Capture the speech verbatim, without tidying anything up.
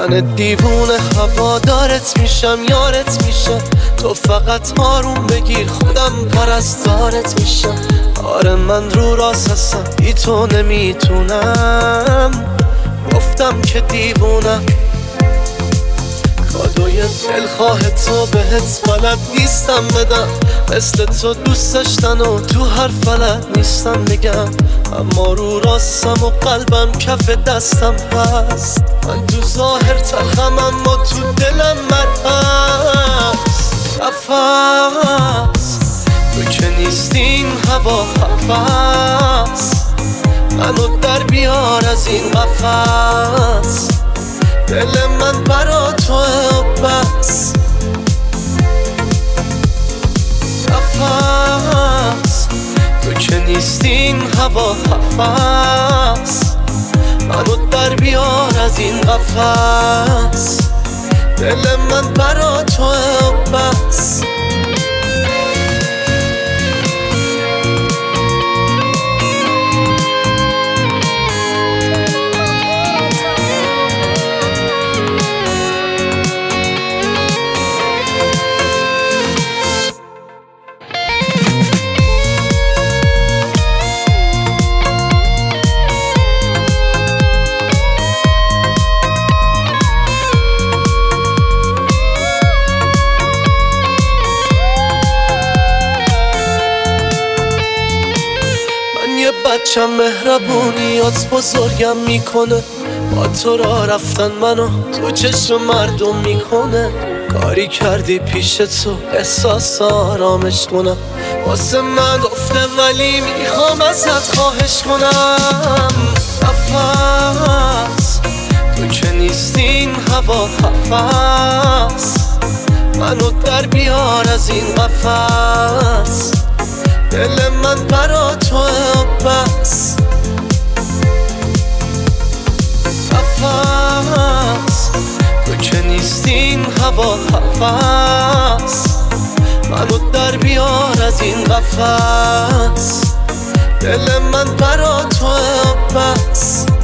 من دیوونه هوادارت میشم، یارت میشم، تو فقط آروم بگیر خودم پرستارت میشم. آره من رو راست هستم، بی تو نمیتونم، گفتم که دیوونم. کادوی دلخواه تو بهت بلد نیستم بدم، مثل تو دوست داشتن و تو هر فلت نیستم بگم. اما رو راستم و قلبم کف دستم هست، من تو ظاهر تلخم اما تو دلم مرهست. نفس تو که نیستی این هوا خفست، منو در بیار از این قفس. دل من برا توه و بس. نفس تو که نیستی این هوا خفست، منو در بیار از این قفس. دل من برا توه و بس. بچم مهربونیات بزرگم میکنه، با تو را رفتن منو تو چشم مردم میکنه. کاری کردی پیش تو احساس آرامش کنم، واسه من گفته ولی میخوام ازت خواهش کنم. نفس تو که نیستی این هوا خفست، منو در بیار از این قفس. دل من برا توه و بس. نفس تو که نیستی این هوا خفست، منو در بیار از این قفس. دل من برا توه و بس.